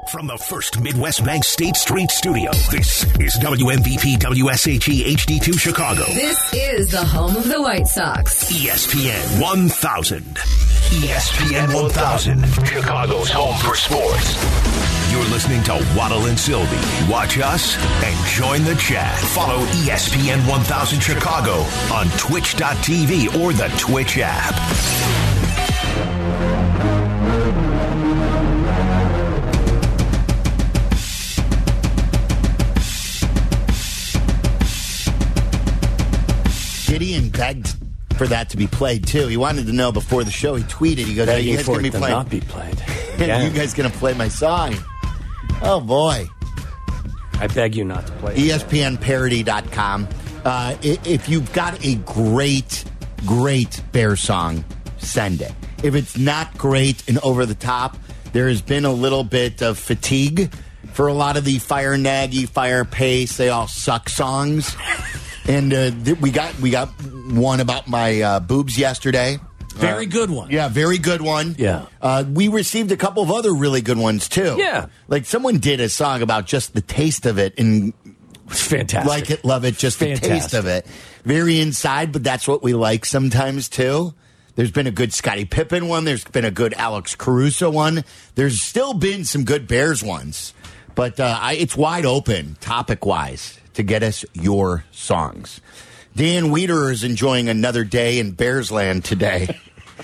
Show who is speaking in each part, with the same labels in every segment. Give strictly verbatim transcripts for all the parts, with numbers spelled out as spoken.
Speaker 1: From the First Midwest Bank State Street Studio, this is W M V P W S H E H D two Chicago.
Speaker 2: This is the home of the White Sox.
Speaker 1: E S P N one thousand. E S P N one thousand, Chicago's home for sports. You're listening to Waddle and Sylvie. Watch us and join the chat. Follow E S P N one thousand Chicago on twitch dot t v or the Twitch app.
Speaker 3: Gideon begged for that to be played too. He wanted to know before the show. He tweeted. He goes, "Are you guys going to be playing?
Speaker 4: Not be played.
Speaker 3: Yeah. You guys going to play my song?" Oh boy!
Speaker 4: I beg you not to play.
Speaker 3: E S P N parody dot com. Uh, if you've got a great, great Bear song, send it. If it's not great and over the top, there has been a little bit of fatigue for a lot of the Fire Nagy, Fire Pace, they all suck songs. And uh, th- we got we got one about my uh, boobs yesterday.
Speaker 4: Very
Speaker 3: uh,
Speaker 4: good one.
Speaker 3: Yeah, very good one.
Speaker 4: Yeah.
Speaker 3: Uh, we received a couple of other really good ones, too.
Speaker 4: Yeah.
Speaker 3: Like someone did a song about just the taste of it and
Speaker 4: it's fantastic.
Speaker 3: Like it, love it, just
Speaker 4: fantastic.
Speaker 3: The taste of it. Very inside, but that's what we like sometimes, too. There's been a good Scottie Pippen one. There's been a good Alex Caruso one. There's still been some good Bears ones. But uh, I, it's wide open, topic-wise, to get us your songs. Dan Wiederer is enjoying another day in Bearsland today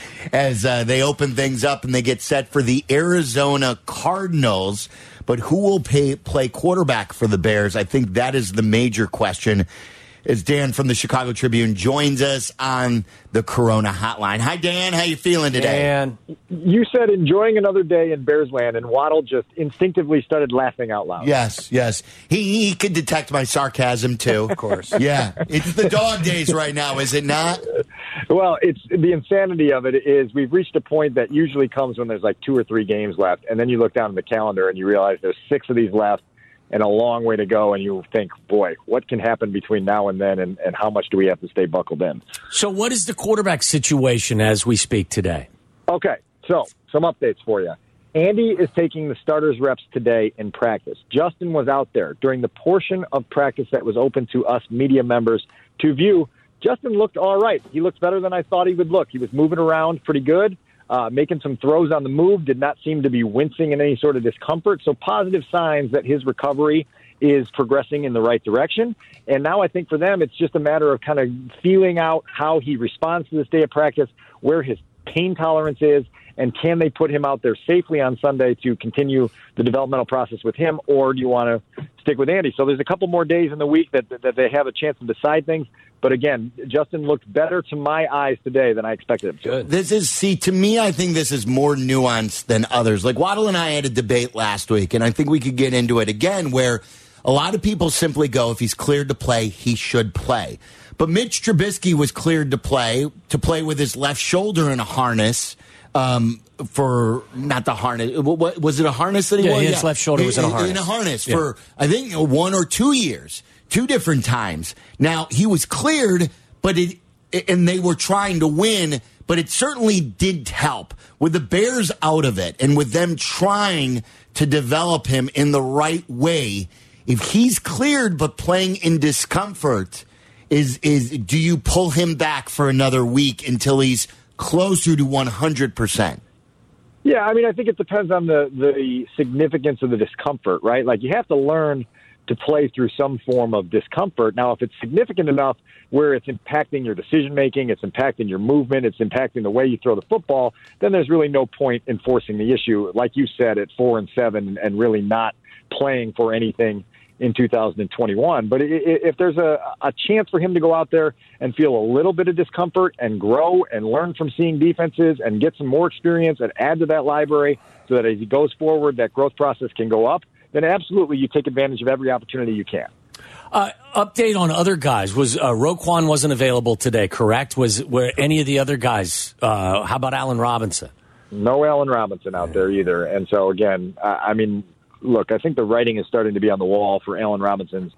Speaker 3: as uh, they open things up and they get set for the Arizona Cardinals. But who will pay, play quarterback for the Bears? I think that is the major question. As Dan from the Chicago Tribune joins us on the Corona Hotline. Hi, Dan. How you feeling today?
Speaker 4: Dan.
Speaker 5: You said enjoying another day in Bearsland, and Waddle just instinctively started laughing out loud.
Speaker 3: Yes, yes. He he could detect my sarcasm, too.
Speaker 4: Of course.
Speaker 3: Yeah. It's the dog days right now, is it not?
Speaker 5: Well, it's the insanity of it is we've reached a point that usually comes when there's like two or three games left, and then you look down at the calendar and you realize there's six of these left and a long way to go, and you think, boy, what can happen between now and then, and, and how much do we have to stay buckled in?
Speaker 4: So what is the quarterback situation as we speak today?
Speaker 5: Okay, so some updates for you. Andy is taking the starters reps today in practice. Justin was out there during the portion of practice that was open to us media members to view. Justin looked all right. He looked better than I thought he would look. He was moving around pretty good. Uh, making some throws on the move, did not seem to be wincing in any sort of discomfort. So positive signs that his recovery is progressing in the right direction. And now I think for them, it's just a matter of kind of feeling out how he responds to this day of practice, where his pain tolerance is, and can they put him out there safely on Sunday to continue the developmental process with him, or do you want to stick with Andy? So there's a couple more days in the week that, that they have a chance to decide things. But again, Justin looked better to my eyes today than I expected him to.
Speaker 4: Good.
Speaker 3: This is, see, to me, I think this is more nuanced than others. Like Waddle and I had a debate last week, and I think we could get into it again, where a lot of people simply go, if he's cleared to play, he should play. But Mitch Trubisky was cleared to play, to play with his left shoulder in a harness. Um, for not the harness, what was it? A harness that he
Speaker 4: yeah,
Speaker 3: wore?
Speaker 4: His
Speaker 3: yeah,
Speaker 4: left shoulder was in a harness.
Speaker 3: In a harness
Speaker 4: yeah.
Speaker 3: for I think one or two years, two different times. Now he was cleared, but it and they were trying to win, but it certainly did help with the Bears out of it and with them trying to develop him in the right way. If he's cleared but playing in discomfort, is is do you pull him back for another week until he's closer to one hundred percent?
Speaker 5: Yeah, I mean, I think it depends on the, the significance of the discomfort, right? Like, you have to learn to play through some form of discomfort. Now, if it's significant enough where it's impacting your decision-making, it's impacting your movement, it's impacting the way you throw the football, then there's really no point in forcing the issue, like you said, at four and seven and really not playing for anything in two thousand twenty-one. But if there's a, a chance for him to go out there and feel a little bit of discomfort and grow and learn from seeing defenses and get some more experience and add to that library so that as he goes forward, that growth process can go up, then absolutely you take advantage of every opportunity you can.
Speaker 4: Uh, update on other guys. Was uh, Roquan wasn't available today, correct? Was were any of the other guys? Uh, how about Allen Robinson?
Speaker 5: No Allen Robinson out there either. And so, again, I, I mean, look, I think the writing is starting to be on the wall for Allen Robinson's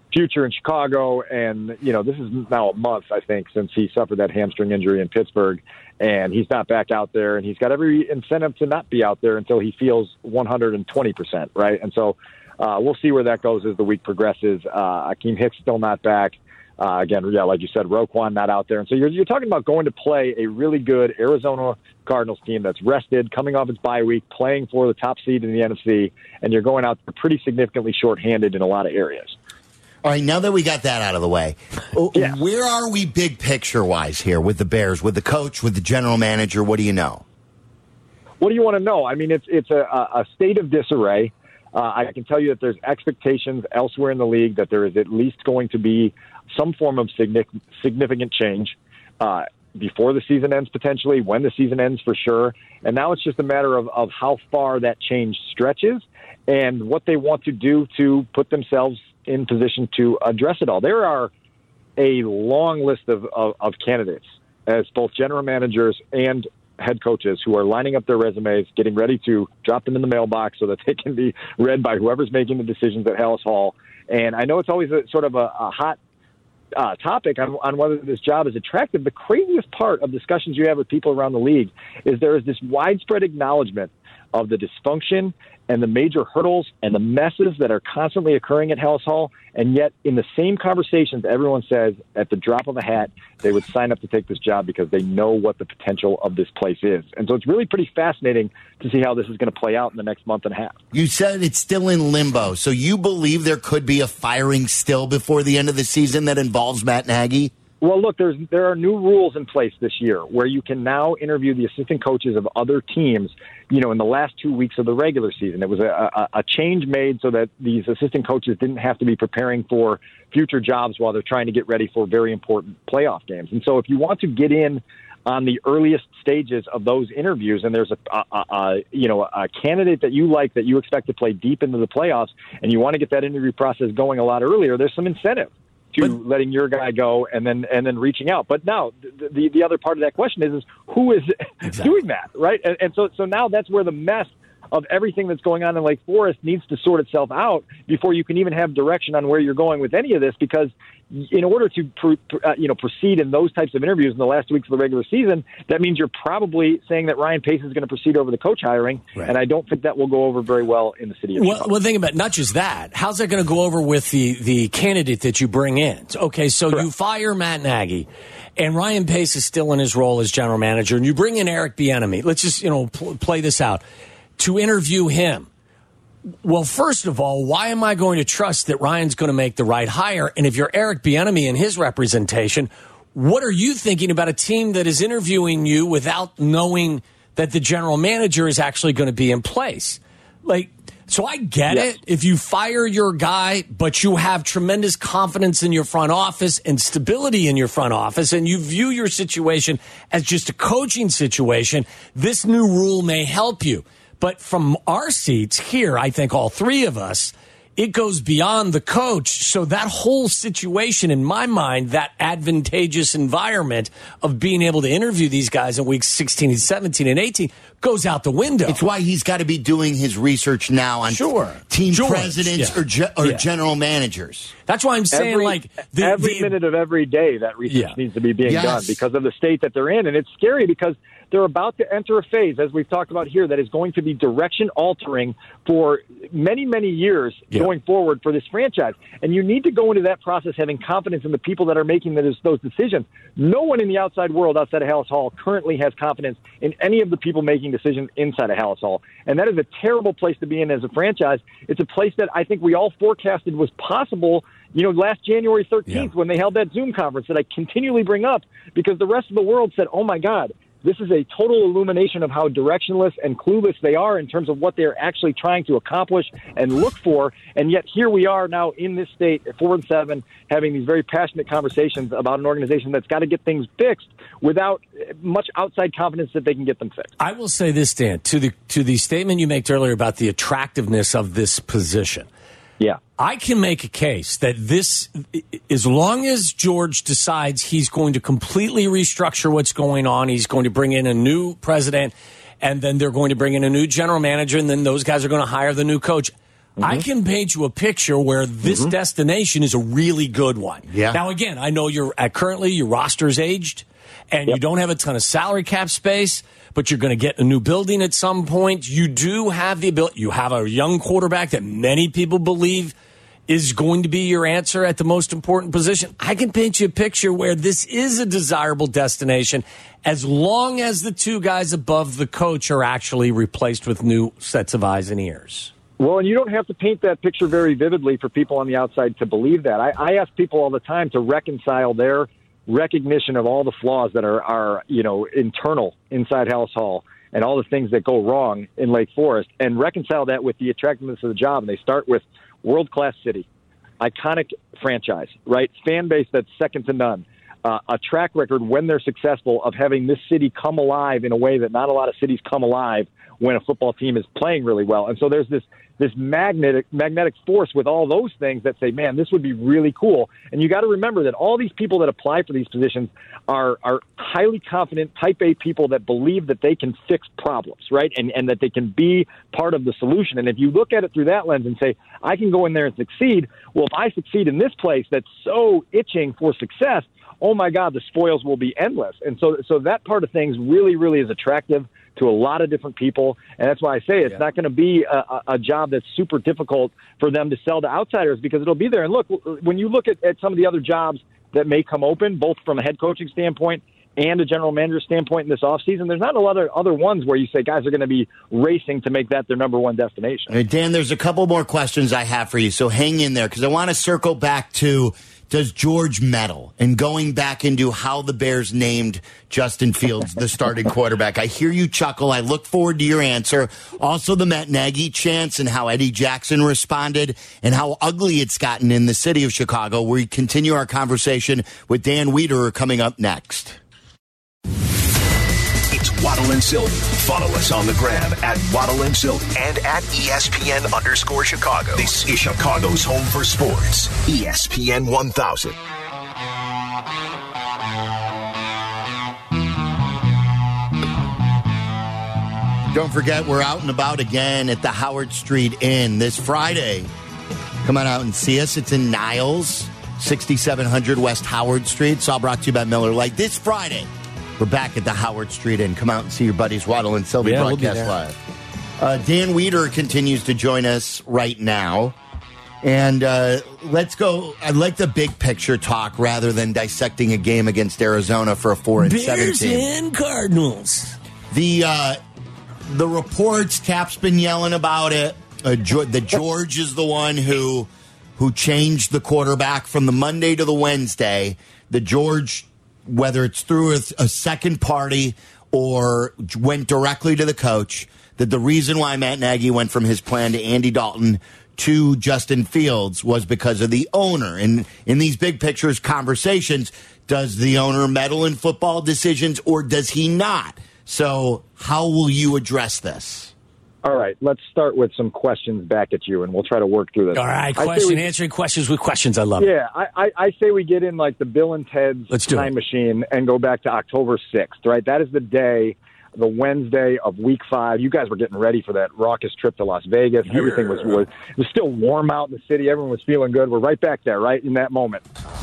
Speaker 5: future in Chicago. And, you know, this is now a month, I think, since he suffered that hamstring injury in Pittsburgh. And he's not back out there. And he's got every incentive to not be out there until he feels one hundred twenty percent, right? And so uh, we'll see where that goes as the week progresses. Uh, Akeem Hicks still not back. Uh, again, yeah, like you said, Roquan not out there. And so you're, you're talking about going to play a really good Arizona Cardinals team that's rested, coming off its bye week, playing for the top seed in the N F C, and you're going out there pretty significantly shorthanded in a lot of areas.
Speaker 3: All right, now that we got that out of the way,
Speaker 5: yeah.
Speaker 3: where are we big picture-wise here with the Bears, with the coach, with the general manager? What do you know?
Speaker 5: What do you want to know? I mean, it's it's a, a state of disarray. Uh, I can tell you that there's expectations elsewhere in the league that there is at least going to be some form of significant change uh, before the season ends, potentially, when the season ends for sure. And now it's just a matter of, of how far that change stretches and what they want to do to put themselves in position to address it all. There are a long list of, of, of candidates as both general managers and head coaches who are lining up their resumes, getting ready to drop them in the mailbox so that they can be read by whoever's making the decisions at Halas Hall. And I know it's always a, sort of a, a hot uh, topic on, on whether this job is attractive. The craziest part of discussions you have with people around the league is there is this widespread acknowledgement of the dysfunction and the major hurdles and the messes that are constantly occurring at Halas Hall. And yet in the same conversations, everyone says at the drop of a hat, they would sign up to take this job because they know what the potential of this place is. And so it's really pretty fascinating to see how this is going to play out in the next month and a half.
Speaker 3: You said it's still in limbo. So you believe there could be a firing still before the end of the season that involves Matt Nagy?
Speaker 5: Well, look, there's there are new rules in place this year where you can now interview the assistant coaches of other teams, you know, in the last two weeks of the regular season. It was a, a, a change made so that these assistant coaches didn't have to be preparing for future jobs while they're trying to get ready for very important playoff games. And so if you want to get in on the earliest stages of those interviews, and there's a, a, a, a you know a candidate that you like that you expect to play deep into the playoffs, and you want to get that interview process going a lot earlier, there's some incentive to but, letting your guy go and then and then reaching out. But now the the, the other part of that question is, is who is exactly. doing that, right? And, and so so now that's where the mess of everything that's going on in Lake Forest needs to sort itself out before you can even have direction on where you're going with any of this, because in order to uh, you know proceed in those types of interviews in the last weeks of the regular season, that means you're probably saying that Ryan Pace is going to proceed over the coach hiring, right. And I don't think that will go over very well in the city of
Speaker 4: well,
Speaker 5: Chicago.
Speaker 4: Well, think about not just that. How's that going to go over with the, the candidate that you bring in? Okay, so Correct. You fire Matt Nagy, and Ryan Pace is still in his role as general manager, and you bring in Eric Bieniemy. Let's just you know pl- play this out to interview him. Well, first of all, why am I going to trust that Ryan's going to make the right hire? And if you're Eric Bieniemy and his representation, what are you thinking about a team that is interviewing you without knowing that the general manager is actually going to be in place? Like, so I get yes. it. If you fire your guy, but you have tremendous confidence in your front office and stability in your front office, and you view your situation as just a coaching situation, this new rule may help you. But from our seats here, I think all three of us, it goes beyond the coach. So that whole situation, in my mind, that advantageous environment of being able to interview these guys in weeks sixteen and seventeen and eighteen goes out the window.
Speaker 3: It's why he's got to be doing his research now on
Speaker 4: sure.
Speaker 3: team
Speaker 4: George,
Speaker 3: presidents
Speaker 4: yeah.
Speaker 3: or, ge- or
Speaker 4: yeah.
Speaker 3: general managers.
Speaker 4: That's why I'm saying,
Speaker 5: every,
Speaker 4: like, the,
Speaker 5: every
Speaker 4: the,
Speaker 5: minute of every day that research
Speaker 4: yeah.
Speaker 5: needs to be being
Speaker 3: yes.
Speaker 5: done because of the state that they're in. And it's scary because they're about to enter a phase, as we've talked about here, that is going to be direction altering for many, many years yeah. going forward for this franchise. And you need to go into that process having confidence in the people that are making those, those decisions. No one in the outside world outside of Halas Hall currently has confidence in any of the people making decisions inside of Halas Hall. And that is a terrible place to be in as a franchise. It's a place that I think we all forecasted was possible, you know, last January thirteenth yeah. when they held that Zoom conference that I continually bring up because the rest of the world said, oh, my God, this is a total illumination of how directionless and clueless they are in terms of what they're actually trying to accomplish and look for. And yet here we are now in this state at four and seven, having these very passionate conversations about an organization that's got to get things fixed without much outside confidence that they can get them fixed.
Speaker 4: I will say this, Dan, to the to the statement you made earlier about the attractiveness of this position.
Speaker 5: Yeah.
Speaker 4: I can make a case that this, as long as George decides he's going to completely restructure what's going on, he's going to bring in a new president, and then they're going to bring in a new general manager, and then those guys are going to hire the new coach. Mm-hmm. I can paint you a picture where this mm-hmm. destination is a really good one.
Speaker 3: Yeah.
Speaker 4: Now, again, I know you're at currently your roster's aged, and yep. you don't have a ton of salary cap space, but you're going to get a new building at some point. You do have the ability. You have a young quarterback that many people believe is going to be your answer at the most important position. I can paint you a picture where this is a desirable destination as long as the two guys above the coach are actually replaced with new sets of eyes and ears.
Speaker 5: Well, and you don't have to paint that picture very vividly for people on the outside to believe that. I, I ask people all the time to reconcile their recognition of all the flaws that are, are, you know, internal inside Halas Hall and all the things that go wrong in Lake Forest and reconcile that with the attractiveness of the job. And they start with world-class city, iconic franchise, right? Fan base that's second to none. Uh, a track record when they're successful of having this city come alive in a way that not a lot of cities come alive when a football team is playing really well. And so there's this this magnetic magnetic force with all those things that say, man, this would be really cool. And you got to remember that all these people that apply for these positions are are highly confident type A people that believe that they can fix problems, right? And and that they can be part of the solution. And if you look at it through that lens and say, I can go in there and succeed, well, if I succeed in this place that's so itching for success, oh my God, the spoils will be endless. And so so that part of things really, really is attractive to a lot of different people. And that's why I say it's yeah. not going to be a, a job that's super difficult for them to sell to outsiders because it'll be there. And look, when you look at, at some of the other jobs that may come open, both from a head coaching standpoint and a general manager standpoint in this offseason, there's not a lot of other ones where you say guys are going to be racing to make that their number one destination.
Speaker 3: Right, Dan, there's a couple more questions I have for you, so hang in there because I want to circle back to does George meddle and going back into how the Bears named Justin Fields the starting quarterback. I hear you chuckle. I look forward to your answer. Also the Matt Nagy chance and how Eddie Jackson responded and how ugly it's gotten in the city of Chicago. We continue our conversation with Dan Wiederer coming up next.
Speaker 1: It's Waddle and Sylvie. Follow us on the gram at Waddle and Sylvie and at E S P N underscore Chicago. This is Chicago's home for sports. E S P N one thousand.
Speaker 3: Don't forget, we're out and about again at the Howard Street Inn this Friday. Come on out and see us. It's in Niles, sixty-seven hundred West Howard Street. It's all brought to you by Miller Lite. This Friday, we're back at the Howard Street Inn. Come out and see your buddies Waddle and Sylvie
Speaker 4: yeah,
Speaker 3: broadcast
Speaker 4: we'll
Speaker 3: live. Uh, Dan Wiederer continues to join us right now. And uh, let's go. I like the big picture talk rather than dissecting a game against Arizona for a four and
Speaker 4: Bears
Speaker 3: seventeen.
Speaker 4: and Cardinals.
Speaker 3: The uh, the reports, Cap's been yelling about it. Uh, George, the George is the one who who changed the quarterback from the Monday to the Wednesday. The George, whether it's through a, a second party or went directly to the coach, that the reason why Matt Nagy went from his plan to Andy Dalton to Justin Fields was because of the owner. And in these big pictures conversations, does the owner meddle in football decisions or does he not? So how will you address this?
Speaker 5: All right, let's start with some questions back at you, and we'll try to work through this.
Speaker 4: All right, question, we, answering questions with questions. I love
Speaker 5: yeah,
Speaker 4: it.
Speaker 5: Yeah, I, I, I say we get in like the Bill and Ted's
Speaker 4: Let's do
Speaker 5: time
Speaker 4: it.
Speaker 5: machine and go back to October sixth, right? That is the day, the Wednesday of week five. You guys were getting ready for that raucous trip to Las Vegas. Yeah. Everything was, was, it was still warm out in the city. Everyone was feeling good. We're right back there, right, in that moment.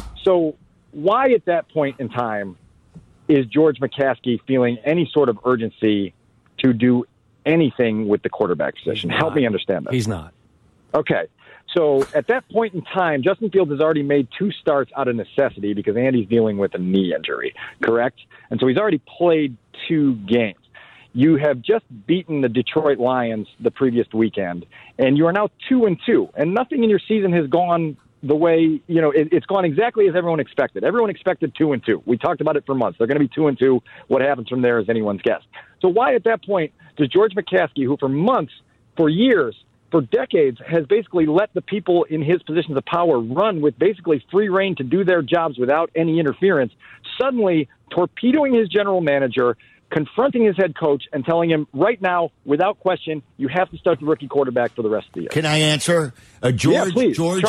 Speaker 5: So why at that point in time is George McCaskey feeling any sort of urgency to do anything with the quarterback position? Help me understand that.
Speaker 4: He's not.
Speaker 5: Okay. So at that point in time, Justin Fields has already made two starts out of necessity because Andy's dealing with a knee injury, correct? And so he's already played two games. You have just beaten the Detroit Lions the previous weekend, and you are now two and two, and nothing in your season has gone the way, you know, it, it's gone exactly as everyone expected. Everyone expected two and two. We talked about it for months. They're going to be two and two. What happens from there is anyone's guess. So why at that point does George McCaskey, who for months, for years, for decades, has basically let the people in his positions of power run with basically free reign to do their jobs without any interference, suddenly torpedoing his general manager, confronting his head coach, and telling him right now, without question, you have to start the rookie quarterback for the rest of the year?
Speaker 3: Can I answer? Uh, George,
Speaker 5: yeah, please.
Speaker 3: George,
Speaker 5: Try.
Speaker 3: ha-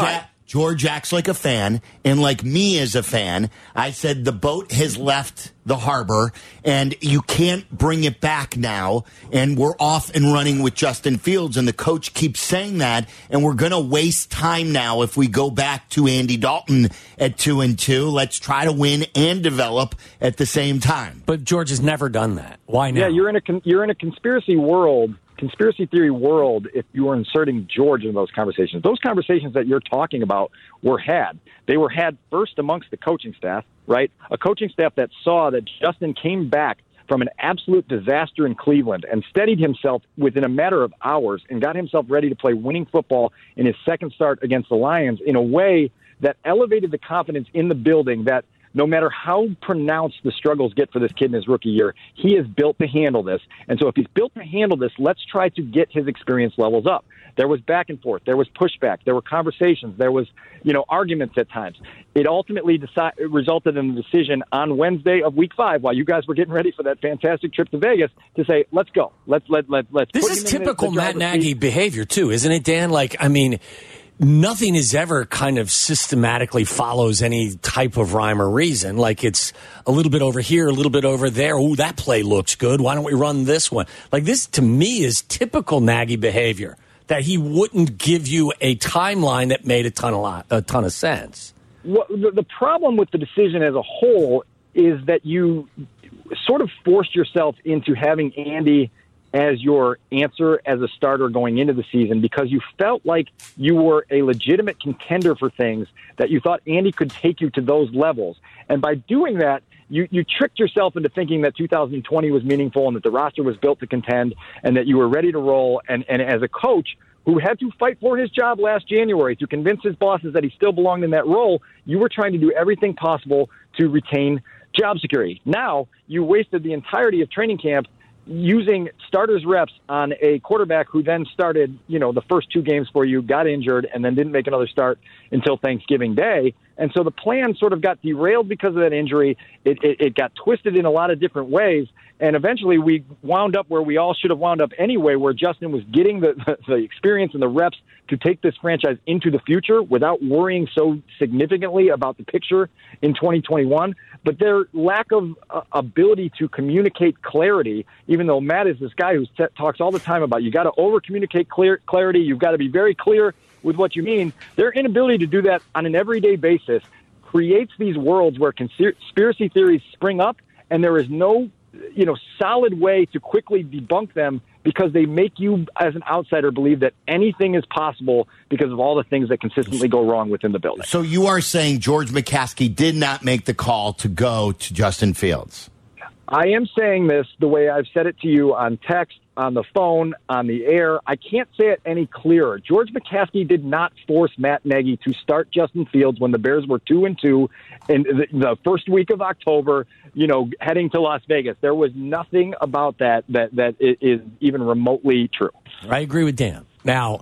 Speaker 3: George acts like a fan, and like me as a fan, I said the boat has left the harbor, and you can't bring it back now, and we're off and running with Justin Fields, and the coach keeps saying that, and we're going to waste time now if we go back to Andy Dalton at two and two. Let's try to win and develop at the same time.
Speaker 4: But George has never done that. Why now?
Speaker 5: Yeah, you're in a con- you're in a conspiracy world. Conspiracy theory world, if you are inserting George in those conversations. Those conversations that you're talking about were had. They were had first amongst the coaching staff, right? A coaching staff that saw that Justin came back from an absolute disaster in Cleveland and steadied himself within a matter of hours and got himself ready to play winning football in his second start against the Lions in a way that elevated the confidence in the building that no matter how pronounced the struggles get for this kid in his rookie year, he is built to handle this. And so if he's built to handle this, let's try to get his experience levels up. There was back and forth. There was pushback. There were conversations. There was, you know, arguments at times. It ultimately decide, resulted in the decision on Wednesday of week five, while you guys were getting ready for that fantastic trip to Vegas, to say, let's go. Let's let, let, let's
Speaker 4: This
Speaker 5: put
Speaker 4: is
Speaker 5: him in the-
Speaker 4: typical
Speaker 5: the
Speaker 4: Matt
Speaker 5: driver's
Speaker 4: Nagy
Speaker 5: seat.
Speaker 4: behavior, too, isn't it, Dan? Like, I mean, nothing is ever kind of systematically follows any type of rhyme or reason. Like it's a little bit over here, a little bit over there. Oh, that play looks good. Why don't we run this one? Like this, to me, is typical Nagy behavior, that he wouldn't give you a timeline that made a ton of, lot, a ton of sense.
Speaker 5: What, the, the problem with the decision as a whole is that you sort of forced yourself into having Andy as your answer as a starter going into the season because you felt like you were a legitimate contender for things, that you thought Andy could take you to those levels. And by doing that, you, you tricked yourself into thinking that two thousand twenty was meaningful and that the roster was built to contend and that you were ready to roll. And, and as a coach who had to fight for his job last January to convince his bosses that he still belonged in that role, you were trying to do everything possible to retain job security. Now, you wasted the entirety of training camp using starters reps on a quarterback who then started, you know, the first two games for you, got injured, and then didn't make another start until Thanksgiving Day. And so the plan sort of got derailed because of that injury. It, it, it got twisted in a lot of different ways. And eventually we wound up where we all should have wound up anyway, where Justin was getting the, the, the experience and the reps to take this franchise into the future without worrying so significantly about the picture in twenty twenty-one. But their lack of uh, ability to communicate clarity, even though Matt is this guy who t- talks all the time about you got to over-communicate clear, clarity, you've got to be very clear with what you mean, their inability to do that on an everyday basis creates these worlds where conspiracy theories spring up, and there is no, you know, solid way to quickly debunk them because they make you, as an outsider, believe that anything is possible because of all the things that consistently go wrong within the building.
Speaker 3: So you are saying George McCaskey did not make the call to go to Justin Fields?
Speaker 5: I am saying this the way I've said it to you on text, on the phone, on the air. I can't say it any clearer. George McCaskey did not force Matt Nagy to start Justin Fields when the Bears were two and two in the, the first week of October, you know, heading to Las Vegas. There was nothing about that that, that is even remotely true.
Speaker 4: I agree with Dan. Now,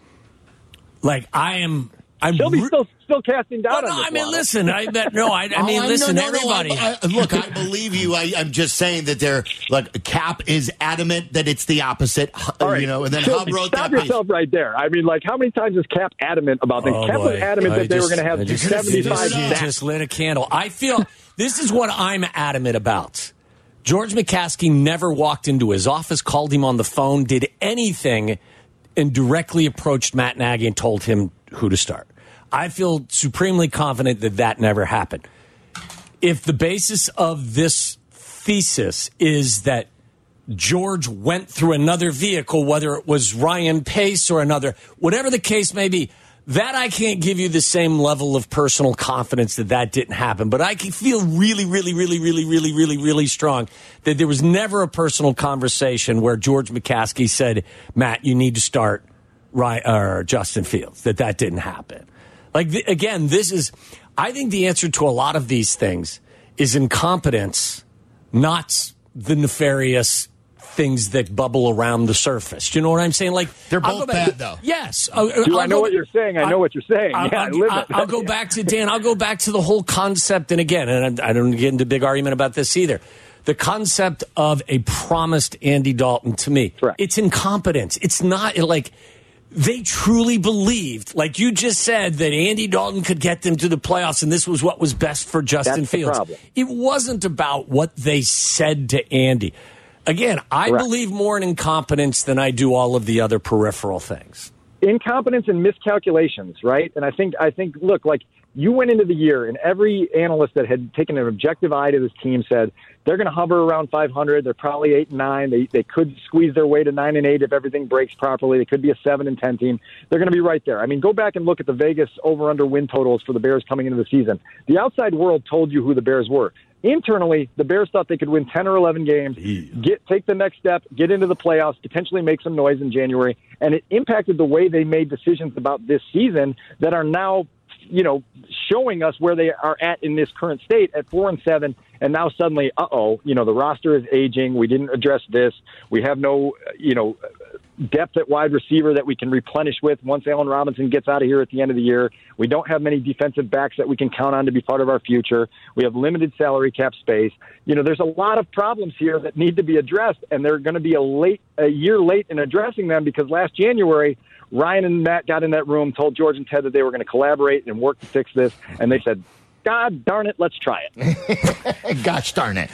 Speaker 4: like I am... I'm
Speaker 5: Shelby's
Speaker 4: re-
Speaker 5: still still casting doubt
Speaker 4: well,
Speaker 5: on
Speaker 4: no,
Speaker 5: this.
Speaker 4: I mean,
Speaker 5: one.
Speaker 4: listen. I that, no, I, I mean,
Speaker 3: Oh,
Speaker 4: listen.
Speaker 3: no, no, no,
Speaker 4: everybody.
Speaker 3: I, I, look, I believe you. I, I'm just saying that they're like Cap is adamant that it's the opposite.
Speaker 5: All right.
Speaker 3: You know, and then
Speaker 5: Shelby,
Speaker 3: Hub wrote
Speaker 5: stop
Speaker 3: that
Speaker 5: yourself
Speaker 3: piece.
Speaker 5: right there. I mean, like, how many times is Cap adamant about things?
Speaker 4: Oh,
Speaker 5: Cap
Speaker 4: boy.
Speaker 5: was adamant
Speaker 4: I
Speaker 5: that they
Speaker 4: just-
Speaker 5: were going to
Speaker 4: I
Speaker 5: have
Speaker 4: just-
Speaker 5: seventy-five
Speaker 4: you just,
Speaker 5: sacks.
Speaker 4: just lit a candle. I feel this is what I'm adamant about. George McCaskey never walked into his office, called him on the phone, did anything, and directly approached Matt Nagy and told him who to start. I feel supremely confident that that never happened. If the basis of this thesis is that George went through another vehicle, whether it was Ryan Pace or another, whatever the case may be, that I can't give you the same level of personal confidence that that didn't happen. But I can feel really, really, really, really, really, really, really strong that there was never a personal conversation where George McCaskey said, Matt, you need to start Ryan, or Justin Fields, that that didn't happen. Like, th- again, this is, I think the answer to a lot of these things is incompetence, not the nefarious things that bubble around the surface. Do you know what I'm saying? Like,
Speaker 3: They're
Speaker 4: I'll
Speaker 3: both
Speaker 4: go back-
Speaker 3: bad, though.
Speaker 4: Yes. I'll,
Speaker 5: Do
Speaker 4: I'll
Speaker 5: I know
Speaker 4: go-
Speaker 5: what you're saying? I know what you're saying.
Speaker 4: I'll,
Speaker 5: yeah, I
Speaker 4: I'll,
Speaker 5: live
Speaker 4: I'll,
Speaker 5: it.
Speaker 4: I'll go back to Dan. I'll go back to the whole concept. And again, and I, I don't get into a big argument about this either. The concept of a promised Andy Dalton, to me,
Speaker 5: Correct.
Speaker 4: it's incompetence. It's not like they truly believed, like you just said, that Andy Dalton could get them to the playoffs and this was what was best for Justin
Speaker 5: That's the
Speaker 4: Fields.
Speaker 5: problem.
Speaker 4: It wasn't about what they said to Andy. Again, I
Speaker 5: Correct.
Speaker 4: believe more in incompetence than I do all of the other peripheral things.
Speaker 5: Incompetence and miscalculations, right? And I think, I think, look, like you went into the year and every analyst that had taken an objective eye to this team said they're going to hover around five hundred. They're probably eight and nine. They they could squeeze their way to nine and eight if everything breaks properly. They could be a seven and ten team. They're going to be right there. I mean, go back and look at the Vegas over/under win totals for the Bears coming into the season. The outside world told you who the Bears were. Internally, the Bears thought they could win ten or eleven games, get take the next step, get into the playoffs, potentially make some noise in January, and it impacted the way they made decisions about this season that are now, you know, showing us where they are at in this current state at four and seven, and now suddenly, uh-oh, you know, the roster is aging. We didn't address this. We have no, you know, depth at wide receiver that we can replenish with once Allen Robinson gets out of here at the end of the year. We don't have many defensive backs that we can count on to be part of our future. We have limited salary cap space. You know, there's a lot of problems here that need to be addressed, and they're going to be a late, a year late in addressing them because last January, Ryan and Matt got in that room, told George and Ted that they were going to collaborate and work to fix this, and they said, God darn it, let's try it.
Speaker 3: Gosh darn it.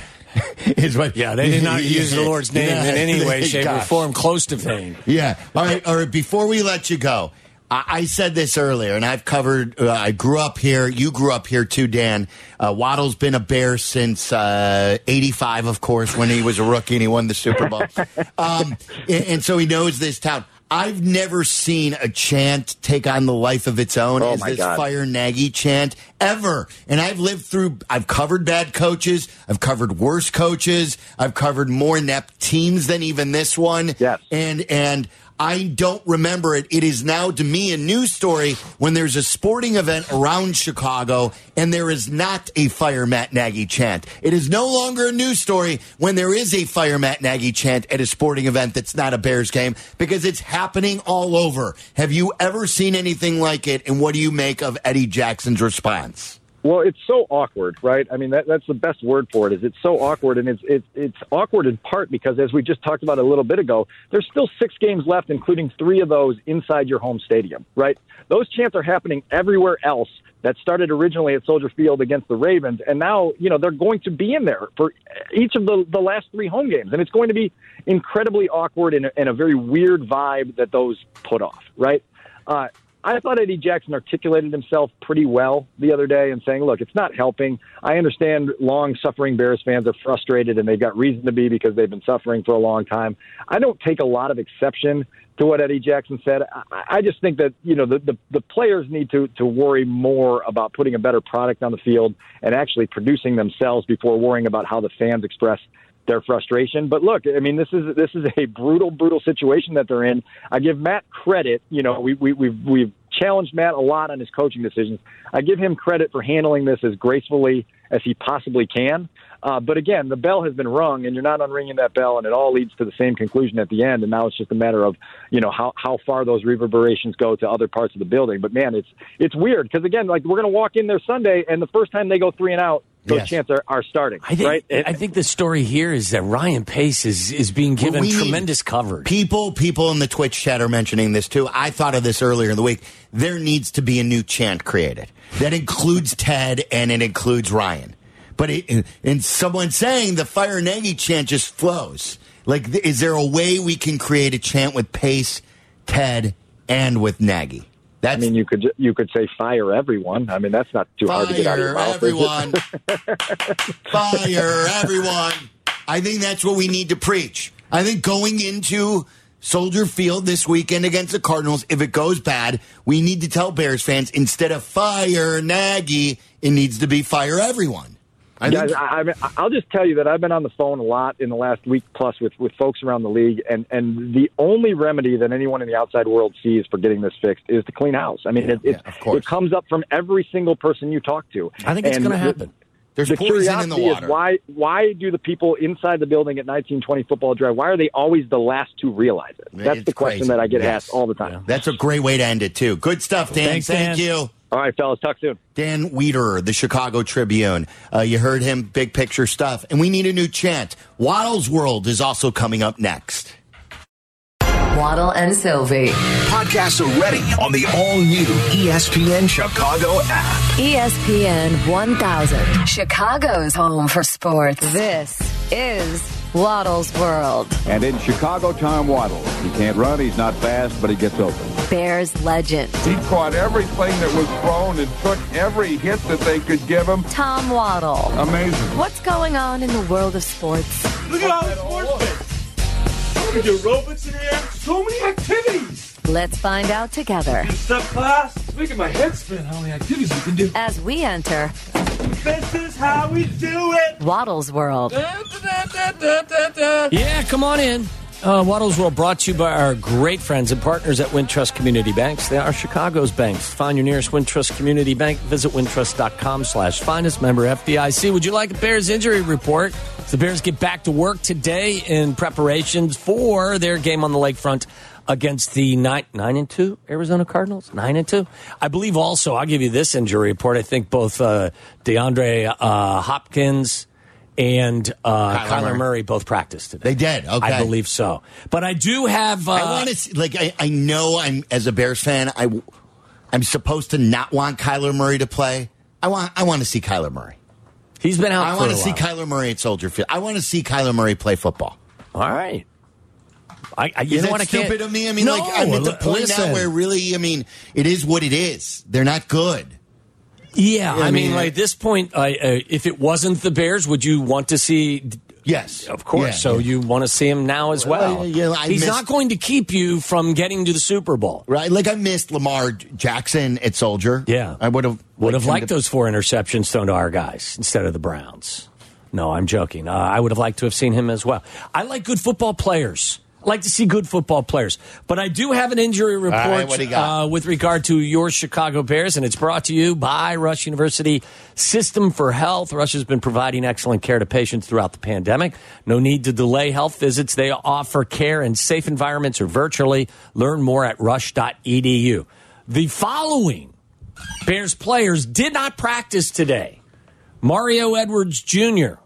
Speaker 3: Is what,
Speaker 4: Yeah, they did not use the Lord's name
Speaker 3: Yeah.
Speaker 4: in any way, shape, or
Speaker 3: Gosh.
Speaker 4: form close to vain.
Speaker 3: Yeah. All right. All right. Before we let you go, I, I said this earlier, and I've covered. Uh, I grew up here. You grew up here too, Dan. Uh, Waddle's been a Bear since uh, eighty-five, of course, when he was a rookie and he won the Super Bowl. Um, and, and so he knows this town. I've never seen a chant take on the life of its own
Speaker 5: Oh,
Speaker 3: as
Speaker 5: my
Speaker 3: this
Speaker 5: God.
Speaker 3: Fire Nagy chant ever. And I've lived through, I've covered bad coaches. I've covered worse coaches. I've covered more inept teams than even this one.
Speaker 5: Yes.
Speaker 3: And, and I don't remember it. It is now, to me, a news story when there's a sporting event around Chicago and there is not a Fire Matt Nagy chant. It is no longer a news story when there is a Fire Matt Nagy chant at a sporting event that's not a Bears game because it's happening all over. Have you ever seen anything like it, and what do you make of Eddie Jackson's response?
Speaker 5: Well, it's so awkward, right? I mean, that, that's the best word for it. Is it's so awkward, and it's it's it's awkward in part because, as we just talked about a little bit ago, there's still six games left, including three of those inside your home stadium, right? Those chants are happening everywhere else. That started originally at Soldier Field against the Ravens, and now you know they're going to be in there for each of the the last three home games, and it's going to be incredibly awkward and a, and a very weird vibe that those put off, right? Uh, I thought Eddie Jackson articulated himself pretty well the other day in saying, look, it's not helping. I understand long-suffering Bears fans are frustrated, and they've got reason to be because they've been suffering for a long time. I don't take a lot of exception to what Eddie Jackson said. I, I just think that, you know, the, the, the players need to, to worry more about putting a better product on the field and actually producing themselves before worrying about how the fans express their frustration. But look, I mean, this is this is a brutal, brutal situation that they're in. I give Matt credit. You know, we, we, we've we've challenged Matt a lot on his coaching decisions. I give him credit for handling this as gracefully as he possibly can. Uh, but again, the bell has been rung, and you're not unringing that bell, and it all leads to the same conclusion at the end. And now it's just a matter of, you know, how, how far those reverberations go to other parts of the building. But man, it's it's weird because again, like we're going to walk in there Sunday, and the first time they go three and out, those
Speaker 3: Yes.
Speaker 5: chants are, are starting.
Speaker 4: I think,
Speaker 5: right?
Speaker 4: I think the story here is that Ryan Pace is, is being given
Speaker 3: Well, we need-
Speaker 4: tremendous coverage.
Speaker 3: People, people in the Twitch chat are mentioning this too. I thought of this earlier in the week. There needs to be a new chant created that includes Ted and it includes Ryan. But it, and someone saying the Fire Nagy chant just flows. Like, is there a way we can create a chant with Pace, Ted, and with Nagy? That's
Speaker 5: I mean, you could ju- you could say fire everyone. I mean, that's not too hard to get out of your mouth. is it?
Speaker 3: everyone. Fire everyone. I think that's what we need to preach. I think going into Soldier Field this weekend against the Cardinals, if it goes bad, we need to tell Bears fans, instead of fire Nagy, it needs to be fire everyone. I
Speaker 5: Guys,
Speaker 3: think,
Speaker 5: I, I, I'll just tell you that I've been on the phone a lot in the last week plus with, with folks around the league, and, and the only remedy that anyone in the outside world sees for getting this fixed is to clean house. I mean,
Speaker 3: Yeah,
Speaker 5: it, it,
Speaker 3: yeah, of course.
Speaker 5: it comes up from every single person you talk to.
Speaker 4: I think it's
Speaker 5: And
Speaker 4: going to
Speaker 5: the-
Speaker 4: happen.
Speaker 3: there's
Speaker 5: The
Speaker 3: poison
Speaker 5: curiosity
Speaker 3: in the water.
Speaker 5: is why why do the people inside the building at nineteen twenty Football Drive, why are they always the last to realize it? That's
Speaker 3: It's
Speaker 5: the question
Speaker 3: crazy.
Speaker 5: that I get
Speaker 3: Yes.
Speaker 5: asked all the time.
Speaker 3: That's a great way to end it, too. Good stuff, Dan.
Speaker 4: Thanks,
Speaker 3: Thank
Speaker 4: Dan.
Speaker 3: you.
Speaker 5: All right, fellas, talk soon.
Speaker 3: Dan Wiederer, the Chicago Tribune. Uh, you heard him, big picture stuff. And we need a new chant. Waddle's World is also coming up next.
Speaker 2: Waddle and Sylvie.
Speaker 1: Podcasts are ready on the all-new E S P N Chicago app.
Speaker 2: E S P N one thousand, Chicago's home for sports. This is Waddle's World.
Speaker 6: And in Chicago, Tom Waddle. He can't run, he's not fast, but he gets open.
Speaker 2: Bears legend.
Speaker 7: He caught everything that was thrown and took every hit that they could give him.
Speaker 2: Tom Waddle.
Speaker 7: Amazing.
Speaker 2: What's going on in the world of sports?
Speaker 8: Look at all the sports bits. Look at the robots in here. So many activities.
Speaker 2: Let's find out together.
Speaker 8: Step class. Making my head spin how many activities we can do.
Speaker 2: As we enter
Speaker 8: This is how we do it.
Speaker 2: Waddle's World.
Speaker 4: Yeah, come on in. Uh, Waddle's World brought to you by our great friends and partners at Wintrust Community Banks. They are Chicago's banks. Find your nearest Wintrust Community Bank. Visit wintrust.com slash finest member F D I C. Would you like a Bears injury report? The Bears get back to work today in preparations for their game on the lakefront against the nine, nine and two Arizona Cardinals. Nine and two. I believe also, I'll give you this injury report. I think both uh, DeAndre uh, Hopkins and uh, Kyler, Kyler Murray. Murray both practiced today.
Speaker 3: They did. Okay,
Speaker 4: I believe so. But I do have. Uh,
Speaker 3: I want to like. I, I know. I'm as a Bears fan. I I'm supposed to not want Kyler Murray to play. I want. I want to see Kyler Murray.
Speaker 4: He's been out.
Speaker 3: I
Speaker 4: for
Speaker 3: want
Speaker 4: a
Speaker 3: to see
Speaker 4: while.
Speaker 3: Kyler Murray at Soldier Field. I want to see Kyler Murray play football.
Speaker 4: All right. I, I, you
Speaker 3: is
Speaker 4: know
Speaker 3: that
Speaker 4: what? I
Speaker 3: stupid
Speaker 4: can't.
Speaker 3: of me? I mean,
Speaker 4: no,
Speaker 3: like I'm at the point
Speaker 4: listen.
Speaker 3: now where really, I mean, it is what it is. They're not good.
Speaker 4: Yeah, I,
Speaker 3: I
Speaker 4: mean,
Speaker 3: mean,
Speaker 4: like at this point, uh, uh, if it wasn't the Bears, would you want to see?
Speaker 3: Yes,
Speaker 4: Of course.
Speaker 3: Yeah,
Speaker 4: so
Speaker 3: yeah.
Speaker 4: you want to see him now as well.
Speaker 3: Well, yeah, I
Speaker 4: He's
Speaker 3: missed-
Speaker 4: not going to keep you from getting to the Super Bowl.
Speaker 3: Right? Like I missed Lamar Jackson at Soldier.
Speaker 4: Yeah.
Speaker 3: I would have
Speaker 4: Would have
Speaker 3: him
Speaker 4: liked
Speaker 3: to-
Speaker 4: those four interceptions thrown to our guys instead of the Browns. No, I'm joking. Uh, I would have liked to have seen him as well. I like good football players. I like to see good football players. But I do have an injury report
Speaker 3: right, what do you got?
Speaker 4: Uh, with regard to your Chicago Bears, and it's brought to you by Rush University System for Health. Rush has been providing excellent care to patients throughout the pandemic. No need to delay health visits. They offer care in safe environments or virtually. Learn more at rush dot e d u. The following Bears players did not practice today. Mario Edwards Junior,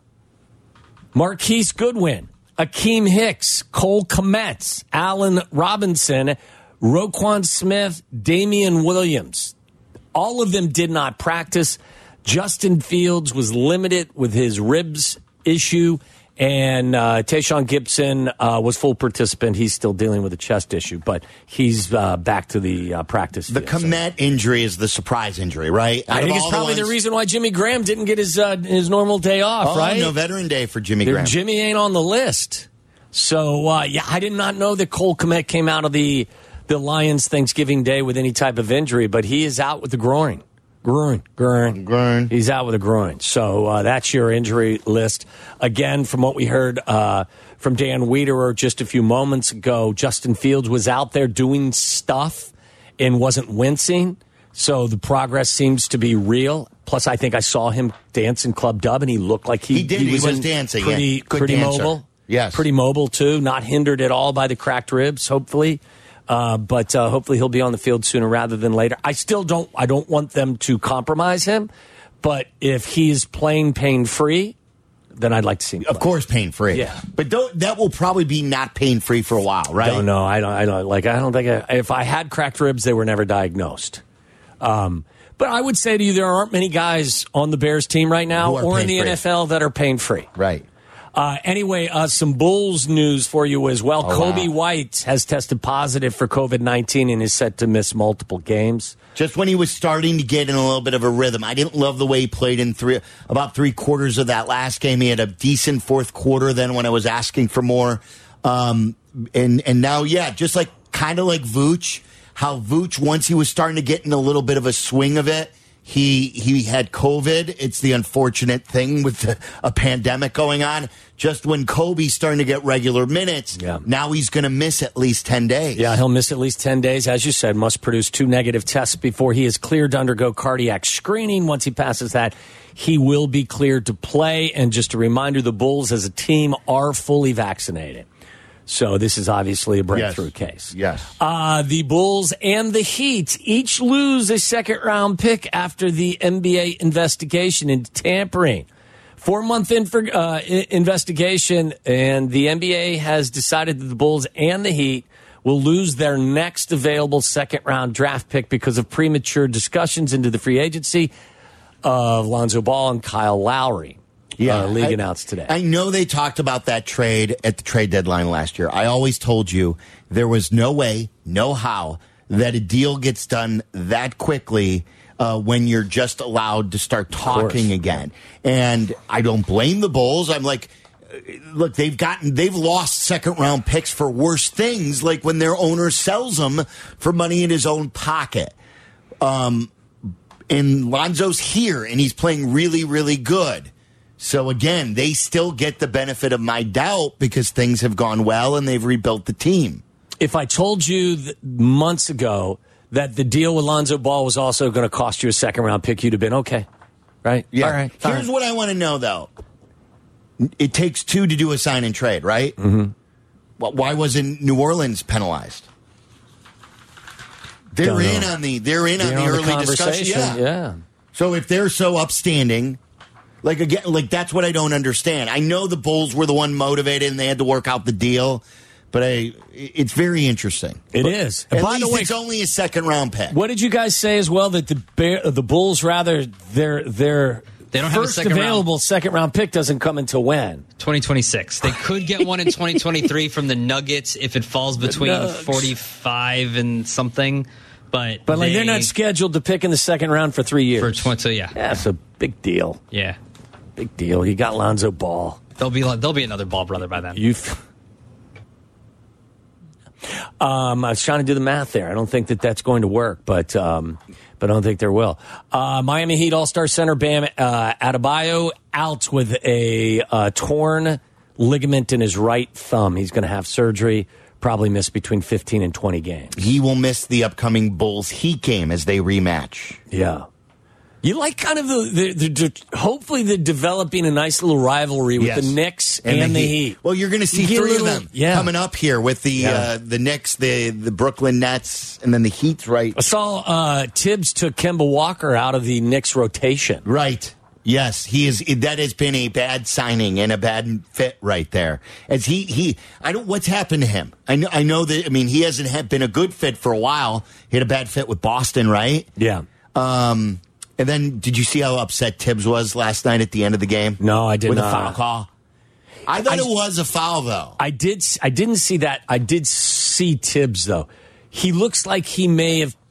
Speaker 4: Marquise Goodwin, Akeem Hicks, Cole Kmet, Allen Robinson, Roquan Smith, Damian Williams. All of them did not practice. Justin Fields was limited with his ribs issue, and uh, Tayshaun Gibson uh, was full participant. He's still dealing with a chest issue, but he's uh, back to the uh, practice
Speaker 3: The
Speaker 4: field.
Speaker 3: Komet injury is the surprise injury, right?
Speaker 4: I
Speaker 3: Out
Speaker 4: think
Speaker 3: of
Speaker 4: it's
Speaker 3: all
Speaker 4: probably the,
Speaker 3: ones-
Speaker 4: reason why Jimmy Graham didn't get his uh, his normal day off,
Speaker 3: Oh,
Speaker 4: right?
Speaker 3: no Veteran Day for Jimmy
Speaker 4: There-
Speaker 3: Graham.
Speaker 4: Jimmy ain't on the list. So, uh, yeah, I did not know that Cole Kmet came out of the, the Lions Thanksgiving Day with any type of injury, but he is out with the groin. Groin. Groin.
Speaker 3: Groin.
Speaker 4: He's out with a groin. So uh, that's your injury list. Again, from what we heard uh, from Dan Wiederer just a few moments ago, Justin Fields was out there doing stuff and wasn't wincing. So the progress seems to be real. Plus, I think I saw him dance in Club Dub, and he looked like he,
Speaker 3: He did. He
Speaker 4: was,
Speaker 3: was
Speaker 4: in
Speaker 3: dancing,
Speaker 4: Pretty,
Speaker 3: yeah. Good
Speaker 4: pretty
Speaker 3: dancer.
Speaker 4: mobile.
Speaker 3: Yes.
Speaker 4: Pretty mobile, too. Not hindered at all by the cracked ribs, hopefully. Uh, but uh, hopefully he'll be on the field sooner rather than later. I still don't I don't want them to compromise him. But if he's playing pain-free, then I'd like to see him play.
Speaker 3: Of course, pain free.
Speaker 4: Yeah.
Speaker 3: but th- that will probably be not pain free for a while, right?
Speaker 4: Don't know. I don't. I don't like. I don't think. I, if I had cracked ribs, they were never diagnosed. Um, but I would say to you, there aren't many guys on the Bears team right now,
Speaker 3: Who are
Speaker 4: or in the
Speaker 3: pain-free.
Speaker 4: N F L, that are pain free.
Speaker 3: Right.
Speaker 4: Uh, anyway, uh, some Bulls news for you as well.
Speaker 3: Oh,
Speaker 4: Kobe
Speaker 3: wow.
Speaker 4: White has tested positive for COVID nineteen and is set to miss multiple games.
Speaker 3: Just when he was starting to get in a little bit of a rhythm. I didn't love the way he played in three about three quarters of that last game. He had a decent fourth quarter then when I was asking for more. Um, and and now, yeah, just like kind of like Vooch, how Vooch, once he was starting to get in a little bit of a swing of it, he he had COVID. It's the unfortunate thing with the, a pandemic going on. Just when Kobe's starting to get regular minutes,
Speaker 4: Yeah.
Speaker 3: now he's going to miss at least ten days.
Speaker 4: Yeah, he'll miss at least ten days. As you said, must produce two negative tests before he is cleared to undergo cardiac screening. Once he passes that, he will be cleared to play. And just a reminder, the Bulls as a team are fully vaccinated. So this is obviously a breakthrough
Speaker 3: Yes.
Speaker 4: case.
Speaker 3: Yes.
Speaker 4: Uh, the Bulls and the Heat each lose a second-round pick after the N B A investigation into tampering. Four-month inf- uh, investigation, and the N B A has decided that the Bulls and the Heat will lose their next available second-round draft pick because of premature discussions into the free agency of Lonzo Ball and Kyle Lowry.
Speaker 3: Yeah,
Speaker 4: uh, league
Speaker 3: I,
Speaker 4: announced today.
Speaker 3: I know they talked about that trade at the trade deadline last year. I always told you there was no way, no how, that a deal gets done that quickly uh, when you're just allowed to start talking again. And I don't blame the Bulls. I'm like, look, they've gotten, they've lost second round picks for worse things, like when their owner sells them for money in his own pocket. Um, and Lonzo's here, and he's playing really, really good. So again, they still get the benefit of my doubt because things have gone well and they've rebuilt the team.
Speaker 4: If I told you th- months ago that the deal with Lonzo Ball was also going to cost you a second round pick, you'd have been okay, right?
Speaker 3: Yeah.
Speaker 4: All right.
Speaker 3: Here's
Speaker 4: fine.
Speaker 3: what I want to know, though. It takes two to do a sign and trade, right?
Speaker 4: Mm-hmm.
Speaker 3: Well, why wasn't New Orleans penalized? They're
Speaker 4: Don't
Speaker 3: in
Speaker 4: know.
Speaker 3: on the they're in
Speaker 4: They're
Speaker 3: on the
Speaker 4: on
Speaker 3: early
Speaker 4: conversation.
Speaker 3: discussion. Yeah.
Speaker 4: yeah.
Speaker 3: So if they're so upstanding, like again, like that's what I don't understand. I know the Bulls were the one motivated and they had to work out the deal, but I it's very interesting.
Speaker 4: It
Speaker 3: but
Speaker 4: is.
Speaker 3: At
Speaker 4: By
Speaker 3: least
Speaker 4: the way,
Speaker 3: it's only a second round pick.
Speaker 4: What did you guys say as well that the Bear, the Bulls rather their their
Speaker 9: They don't have a
Speaker 4: first
Speaker 9: second
Speaker 4: available
Speaker 9: round.
Speaker 4: second round pick doesn't come until when?
Speaker 9: twenty twenty-six. They could get one in twenty twenty-three from the Nuggets if it falls between
Speaker 4: Nugs.
Speaker 9: forty-five and something. But
Speaker 4: But like
Speaker 9: they,
Speaker 4: they're not scheduled to pick in the second round for three years.
Speaker 9: for twenty. So yeah,
Speaker 4: yeah, it's a big deal.
Speaker 9: yeah.
Speaker 4: Big deal. You got Lonzo Ball.
Speaker 9: There'll be there'll be another Ball brother by then.
Speaker 4: You. Um, I was trying to do the math there. I don't think that that's going to work, but um, but I don't think there will. Uh, Miami Heat All-Star center Bam uh, Adebayo out with a uh, torn ligament in his right thumb. He's going to have surgery. Probably miss between fifteen and twenty games.
Speaker 3: He will miss the upcoming Bulls Heat game as they rematch.
Speaker 4: Yeah. You like kind of the, the, the, the hopefully they're developing a nice little rivalry with
Speaker 3: Yes.
Speaker 4: the Knicks and, the, Heat.
Speaker 3: Well, you're going to see
Speaker 4: You get a
Speaker 3: three
Speaker 4: little-
Speaker 3: of them
Speaker 4: yeah.
Speaker 3: coming up here with the
Speaker 4: Yeah.
Speaker 3: uh, the Knicks, the the Brooklyn Nets, and then the Heat. Right,
Speaker 4: I saw uh, Tibbs took Kemba Walker out of the Knicks rotation.
Speaker 3: right. Yes, he is. That has been a bad signing and a bad fit right there. As he he, I don't. What's happened to him? I know. I know that. I mean, he hasn't had been a good fit for a while. He had a bad fit with Boston, right?
Speaker 4: Yeah.
Speaker 3: Um. And then, did you see how upset Tibbs was last night at the end of the game?
Speaker 4: No, I did
Speaker 3: with
Speaker 4: not.
Speaker 3: a foul call. I thought
Speaker 4: I-
Speaker 3: it was a foul, though.
Speaker 4: I did. I didn't see that. I did see Tibbs though. He looks like he may have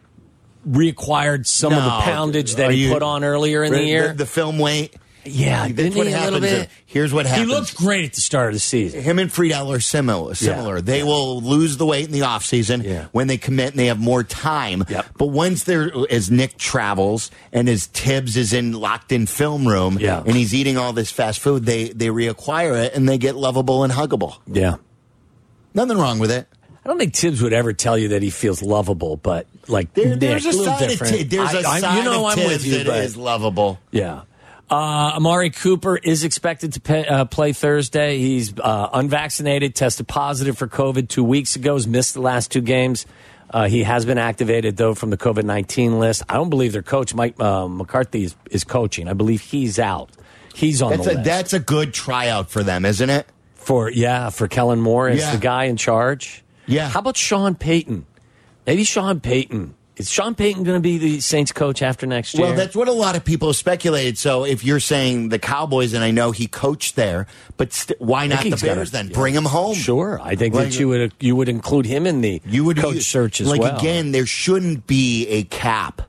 Speaker 4: reacquired some of the
Speaker 3: No.
Speaker 4: poundage that
Speaker 3: Are
Speaker 4: he
Speaker 3: you-
Speaker 4: put on earlier in the year.
Speaker 3: The, the film weight.
Speaker 4: yeah,
Speaker 3: That's
Speaker 4: didn't
Speaker 3: what
Speaker 4: he a
Speaker 3: happens.
Speaker 4: little bit?
Speaker 3: Here's what
Speaker 4: He
Speaker 3: happens.
Speaker 4: looked great at the start of the season.
Speaker 3: Him and Friedel are similar. Similar.
Speaker 4: Yeah.
Speaker 3: They
Speaker 4: Yeah.
Speaker 3: will lose the weight in the offseason
Speaker 4: Yeah.
Speaker 3: when they commit and they have more time.
Speaker 4: Yep.
Speaker 3: But once they're, as Nick travels and as Tibbs is in locked in film room
Speaker 4: Yeah.
Speaker 3: and he's eating all this fast food, they, they reacquire it and they get lovable and huggable.
Speaker 4: Yeah.
Speaker 3: Nothing wrong with it.
Speaker 4: I don't think Tibbs would ever tell you that he feels lovable, but like
Speaker 3: There,
Speaker 4: Nick,
Speaker 3: there's a,
Speaker 4: little
Speaker 3: side
Speaker 4: different.
Speaker 3: of Tibbs. There's a
Speaker 4: I- I-
Speaker 3: side
Speaker 4: you know
Speaker 3: of
Speaker 4: I'm
Speaker 3: Tibbs
Speaker 4: with you,
Speaker 3: that
Speaker 4: but
Speaker 3: is lovable.
Speaker 4: yeah. Uh, Amari Cooper is expected to pay, uh, play Thursday. He's uh, unvaccinated, tested positive for COVID two weeks ago, has missed the last two games. Uh, he has been activated, though, from the COVID nineteen list. I don't believe their coach, Mike uh, McCarthy, is, is coaching. I believe he's out. He's on
Speaker 3: That's
Speaker 4: the
Speaker 3: a,
Speaker 4: list.
Speaker 3: that's a good tryout for them, isn't it?
Speaker 4: For, yeah, for Kellen Moore as
Speaker 3: Yeah.
Speaker 4: the guy in charge.
Speaker 3: Yeah.
Speaker 4: How about Sean Payton? Maybe Sean Payton. Is Sean Payton going to be the Saints coach after next year?
Speaker 3: Well, that's what a lot of people speculated. So if you're saying the Cowboys, and I know he coached there, but st- why not the
Speaker 4: he's
Speaker 3: Bears
Speaker 4: gotta-
Speaker 3: then?
Speaker 4: yeah.
Speaker 3: Bring him home.
Speaker 4: Sure, I think
Speaker 3: Like-
Speaker 4: that you would you would include him in the
Speaker 3: You would
Speaker 4: coach
Speaker 3: you-
Speaker 4: search as
Speaker 3: like,
Speaker 4: well.
Speaker 3: again, there shouldn't be a cap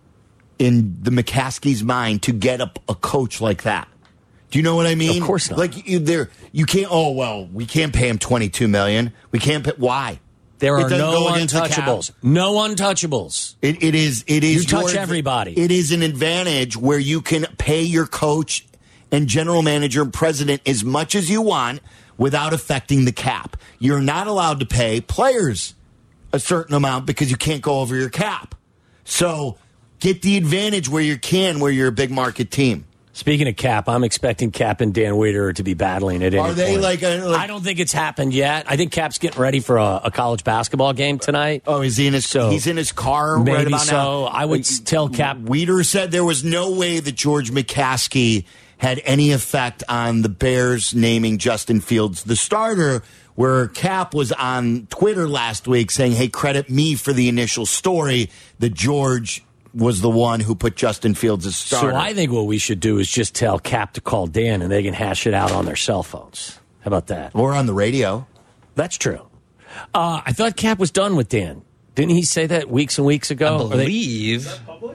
Speaker 3: in the McCaskey's mind to get a, a coach like that. Do you know what I mean?
Speaker 4: Of course not.
Speaker 3: Like you, there, you can't. Oh well, we can't pay him twenty-two million. We can't pay. Why?
Speaker 4: There
Speaker 3: It
Speaker 4: are
Speaker 3: doesn't
Speaker 4: no
Speaker 3: go against the cap.
Speaker 4: untouchables. No untouchables.
Speaker 3: It, it is. It is.
Speaker 4: You touch
Speaker 3: your-
Speaker 4: everybody.
Speaker 3: It is an advantage where you can pay your coach and general manager and president as much as you want without affecting the cap. You're not allowed to pay players a certain amount because you can't go over your cap. So get the advantage where you can, where you're a big market team.
Speaker 4: Speaking of Cap, I'm expecting Cap and Dan Wiederer to be battling at any
Speaker 3: Are they
Speaker 4: point.
Speaker 3: like, a, like?
Speaker 4: I don't think it's happened yet. I think Cap's getting ready for a, a college basketball game tonight.
Speaker 3: Oh, is he in his?
Speaker 4: So,
Speaker 3: he's in his car
Speaker 4: maybe
Speaker 3: right about
Speaker 4: so.
Speaker 3: now.
Speaker 4: I would s- tell Cap.
Speaker 3: Weeder said there was no way that George McCaskey had any effect on the Bears naming Justin Fields the starter, where Cap was on Twitter last week saying, hey, credit me for the initial story that George was the one who put Justin Fields as starter.
Speaker 4: So I think what we should do is just tell Cap to call Dan and they can hash it out on their cell phones. How about that?
Speaker 3: Or on the radio.
Speaker 4: That's true. Uh, I thought Cap was done with Dan. Didn't he say that weeks and weeks ago?
Speaker 9: I believe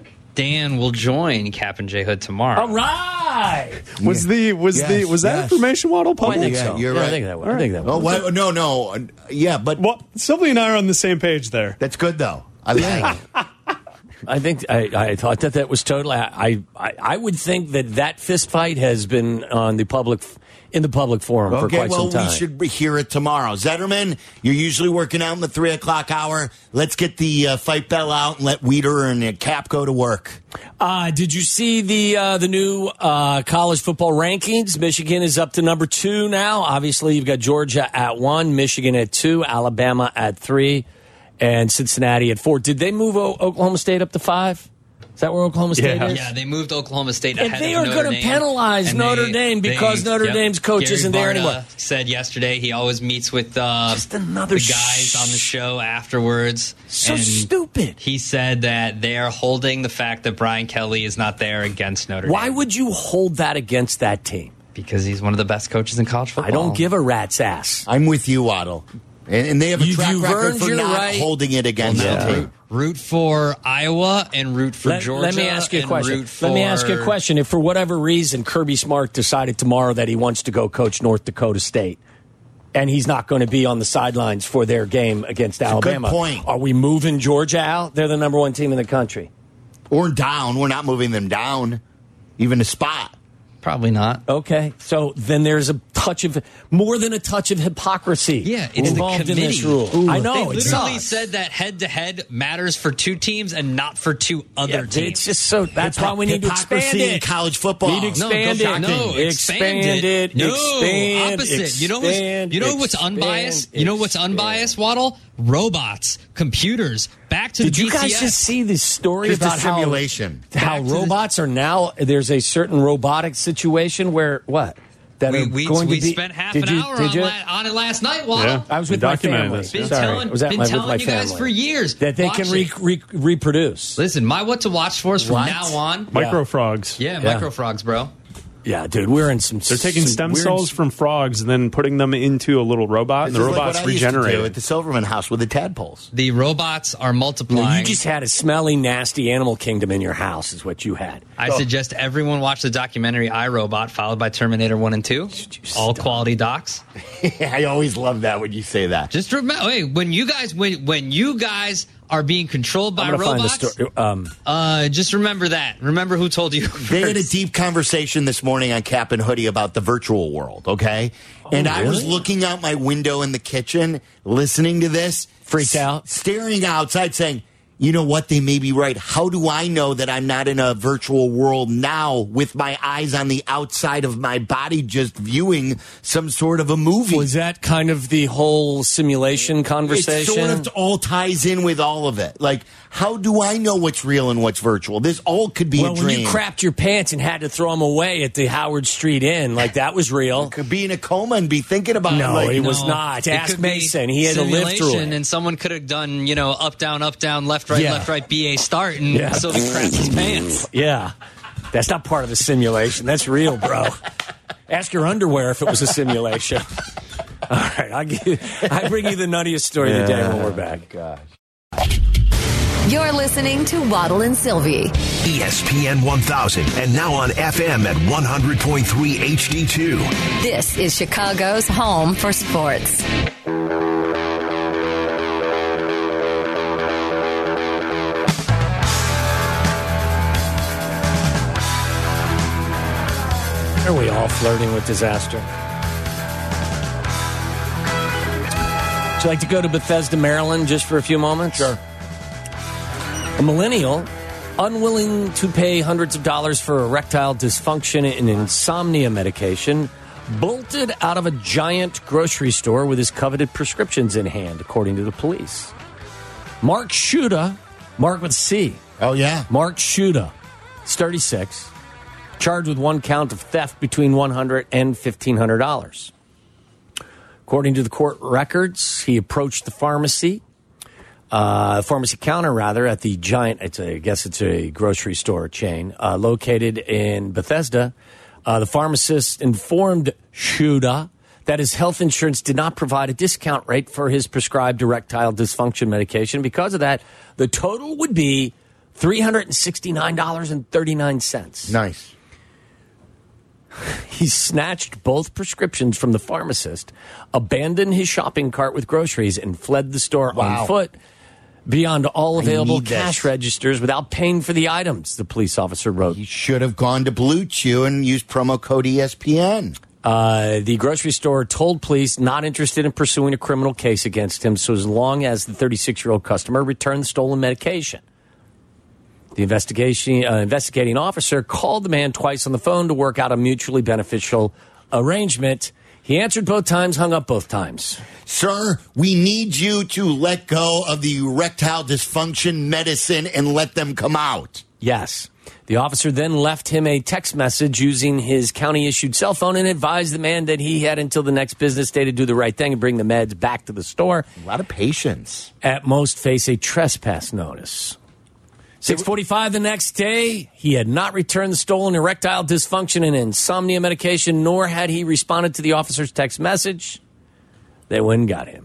Speaker 9: Dan will join Cap and J Hood tomorrow.
Speaker 4: All right.
Speaker 10: Was the was
Speaker 3: Yes,
Speaker 10: the was that
Speaker 3: yes.
Speaker 10: information waddle public?
Speaker 4: I think
Speaker 3: Yeah,
Speaker 4: so.
Speaker 3: you're
Speaker 4: Yeah,
Speaker 3: right.
Speaker 4: I think that was. I think that was.
Speaker 3: Oh, what? no, no. Yeah, but
Speaker 10: Well, Sylvie and I are on the same page there.
Speaker 3: that's good, though. I like it.
Speaker 4: I think I, I thought that that was totally. I, I I would think that that fist fight has been on the public in the public forum for
Speaker 3: Okay,
Speaker 4: quite
Speaker 3: well,
Speaker 4: some time.
Speaker 3: we should be- hear it tomorrow. Zetterman, you're usually working out in the three o'clock hour. Let's get the uh, fight bell out and let Weeder and uh, Cap go to work.
Speaker 4: Uh, did you see the uh, the new uh, college football rankings? Michigan is up to number two now. Obviously, you've got Georgia at one, Michigan at two, Alabama at three, and Cincinnati at four. Did they move o- Oklahoma State up to five? Is that where Oklahoma State
Speaker 10: Yeah.
Speaker 4: is?
Speaker 9: Yeah, they moved Oklahoma State
Speaker 4: And
Speaker 9: ahead
Speaker 4: they
Speaker 9: of
Speaker 4: are
Speaker 9: Notre
Speaker 4: gonna
Speaker 9: Dame.
Speaker 4: penalize
Speaker 9: And
Speaker 4: Notre
Speaker 9: they-
Speaker 4: Dame because
Speaker 9: they-
Speaker 4: Notre
Speaker 9: yep.
Speaker 4: Dame's coach
Speaker 9: Gary
Speaker 4: isn't there
Speaker 9: Barta
Speaker 4: anymore.
Speaker 9: Said yesterday he always meets with uh,
Speaker 4: Just another
Speaker 9: the guys on the show afterwards.
Speaker 4: So
Speaker 9: and
Speaker 4: stupid.
Speaker 9: He said that they are holding the fact that Brian Kelly is not there against Notre
Speaker 4: Why
Speaker 9: Dame.
Speaker 4: would you hold that against that team?
Speaker 9: Because he's one of the best coaches in college football.
Speaker 4: I don't give a rat's ass.
Speaker 3: I'm with you, Waddle. And, and they have a
Speaker 4: You've-
Speaker 3: track
Speaker 4: you've
Speaker 3: record
Speaker 4: earned
Speaker 3: for
Speaker 4: your
Speaker 3: not
Speaker 4: right.
Speaker 3: holding it against
Speaker 9: Well,
Speaker 3: the
Speaker 9: now
Speaker 3: team.
Speaker 9: root, root for Iowa and root for
Speaker 4: Let,
Speaker 9: Georgia.
Speaker 4: let me ask you a
Speaker 9: and
Speaker 4: question.
Speaker 9: root for-
Speaker 4: Let me ask you a question. If for whatever reason Kirby Smart decided tomorrow that he wants to go coach North Dakota State, and he's not going to be on the sidelines for their game against
Speaker 3: a good
Speaker 4: Alabama,
Speaker 3: point.
Speaker 4: are we moving Georgia out? They're the number one team in the country.
Speaker 3: Or down. We're not moving them down, even a spot.
Speaker 9: Probably not.
Speaker 4: Okay, so then there's a touch of more than a touch of hypocrisy.
Speaker 9: Yeah, it's
Speaker 4: involved
Speaker 9: the
Speaker 4: in this
Speaker 9: committee.
Speaker 4: rule. I know
Speaker 9: They
Speaker 4: it
Speaker 9: literally
Speaker 4: sucks.
Speaker 9: said that head-to-head matters for two teams and not for two other
Speaker 4: Yeah,
Speaker 9: teams.
Speaker 4: it's just so. That's why we need to expand
Speaker 3: Hypocrisy in
Speaker 4: it.
Speaker 3: college football.
Speaker 4: Need to
Speaker 9: No,
Speaker 4: expand
Speaker 9: go-
Speaker 4: it.
Speaker 9: no, expand,
Speaker 4: expand it.
Speaker 9: No,
Speaker 4: expand,
Speaker 9: opposite. you know what's
Speaker 4: expand,
Speaker 9: you know what's
Speaker 4: expand,
Speaker 9: unbiased? You know what's
Speaker 4: expand.
Speaker 9: unbiased, Waddle? Robots, computers. Back to
Speaker 4: Did
Speaker 9: the
Speaker 4: you guys
Speaker 9: B T S.
Speaker 4: just see this story
Speaker 3: Just a
Speaker 4: about how
Speaker 3: simulation.
Speaker 4: how
Speaker 9: Back to the-
Speaker 4: robots are now? There's a certain robotic situation where what that
Speaker 9: We,
Speaker 4: are
Speaker 9: we,
Speaker 4: going
Speaker 9: we
Speaker 4: to be.
Speaker 9: spent half
Speaker 4: did
Speaker 9: an
Speaker 4: you,
Speaker 9: hour
Speaker 4: did
Speaker 9: on,
Speaker 4: you?
Speaker 9: la- on it last night, Waddle.
Speaker 10: Yeah.
Speaker 4: I was
Speaker 10: We
Speaker 4: with my
Speaker 10: documented
Speaker 4: family.
Speaker 10: this,
Speaker 9: Been
Speaker 10: yeah.
Speaker 4: Sorry,
Speaker 9: telling,
Speaker 4: was that
Speaker 9: been
Speaker 4: my, with
Speaker 9: telling
Speaker 4: my
Speaker 9: you guys
Speaker 4: family.
Speaker 9: for years
Speaker 4: that they
Speaker 9: Watch
Speaker 4: can re-
Speaker 9: it.
Speaker 4: re- reproduce.
Speaker 9: Listen, my what to watch for is from
Speaker 4: What?
Speaker 9: now on.
Speaker 10: Micro frogs.
Speaker 9: Yeah,
Speaker 4: Yeah.
Speaker 9: micro frogs, bro.
Speaker 4: Yeah, dude, we're in some.
Speaker 10: They're taking
Speaker 4: some
Speaker 10: stem
Speaker 4: weird-
Speaker 10: cells from frogs and then putting them into a little robot, and
Speaker 3: This
Speaker 10: the
Speaker 3: is like
Speaker 10: robot's
Speaker 3: what I used to do
Speaker 10: regenerated.
Speaker 3: at the Silverman house with the tadpoles.
Speaker 9: The robots are
Speaker 4: No,
Speaker 9: multiplying.
Speaker 4: you just had a smelly, nasty animal kingdom in your house, is what you had.
Speaker 9: I suggest everyone watch the documentary iRobot, followed by Terminator one and two. All quality docs.
Speaker 3: I always love that when you say that.
Speaker 9: Just remember, hey, when you guys when when you guys are being controlled by
Speaker 4: I'm gonna
Speaker 9: robots,
Speaker 4: find the story. Um,
Speaker 9: uh, just remember that. Remember who told you.
Speaker 3: They had a
Speaker 9: first.
Speaker 3: deep conversation this morning on Cap and Hoodie about the virtual world, okay? and I was
Speaker 4: really?
Speaker 3: looking out my window in the kitchen, listening to this.
Speaker 4: Freaked out?
Speaker 3: Staring outside, saying, you know what, they may be right. How do I know that I'm not in a virtual world now with my eyes on the outside of my body just viewing some sort of a movie?
Speaker 4: Was that kind of the whole simulation conversation?
Speaker 3: It sort of all ties in with all of it. Like, how do I know what's real and what's virtual? This all could be
Speaker 4: well,
Speaker 3: a
Speaker 4: when
Speaker 3: dream.
Speaker 4: you crapped your pants and had to throw them away at the Howard Street Inn, like that was real.
Speaker 3: Could be in a coma and be thinking about
Speaker 4: No,
Speaker 3: it. Like,
Speaker 4: it was
Speaker 9: No,
Speaker 4: not.
Speaker 9: it
Speaker 4: Ask
Speaker 9: could be
Speaker 4: Mason. He had to live through
Speaker 9: simulation,
Speaker 4: it.
Speaker 9: and someone could have done, you know, up, down, up, down, left, right,
Speaker 4: Yeah.
Speaker 9: left, right, B A start, and
Speaker 4: Yeah.
Speaker 9: so he crapped his pants.
Speaker 4: Yeah. That's not part of the simulation. That's real, bro. Ask your underwear if it was a simulation. All right. I'll give you, I bring you the nuttiest story of the day when we're back.
Speaker 3: Gosh.
Speaker 2: You're listening to Waddle and Sylvie.
Speaker 1: E S P N one thousand and now on F M at one hundred point three H D two.
Speaker 2: This is Chicago's home for sports.
Speaker 4: Are we all flirting with disaster? Would you like to go to Bethesda, Maryland, just for a few moments? Sure. A millennial, unwilling to pay hundreds of dollars for erectile dysfunction and insomnia medication, bolted out of a giant grocery store with his coveted prescriptions in hand, according to the police. Mark Shuda, Mark with C.
Speaker 3: Oh, yeah.
Speaker 4: Mark Shuda, he's thirty-six, charged with one count of theft between one hundred dollars and fifteen hundred dollars. According to the court records, he approached the pharmacy, uh, pharmacy counter rather, at the Giant. It's a, I guess it's a grocery store chain uh, located in Bethesda. Uh, the pharmacist informed Shuda that his health insurance did not provide a discount rate for his prescribed erectile dysfunction medication. Because of that, the total would be three hundred sixty-nine dollars and thirty-nine cents.
Speaker 3: Nice.
Speaker 4: He snatched both prescriptions from the pharmacist, abandoned his shopping cart with groceries, and fled the store
Speaker 3: Wow.
Speaker 4: on foot beyond all
Speaker 3: I
Speaker 4: available
Speaker 3: need
Speaker 4: cash
Speaker 3: this.
Speaker 4: registers without paying for the items, the police officer wrote.
Speaker 3: You should have gone to Blue Chew and used promo code E S P N.
Speaker 4: Uh, the grocery store told police not interested in pursuing a criminal case against him, so as long as the thirty-six-year-old customer returned the stolen medication. The investigation uh, investigating officer called the man twice on the phone to work out a mutually beneficial arrangement. He answered both times, hung up both times.
Speaker 3: Sir, we need you to let go of the erectile dysfunction medicine and let them come out.
Speaker 4: Yes. The officer then left him a text message using his county-issued cell phone and advised the man that he had until the next business day to do the right thing and bring the meds back to the store.
Speaker 3: A lot of patience.
Speaker 4: At most, face a trespass notice. six forty-five the next day, he had not returned the stolen erectile dysfunction and insomnia medication, nor had he responded to the officer's text message. They went and got him.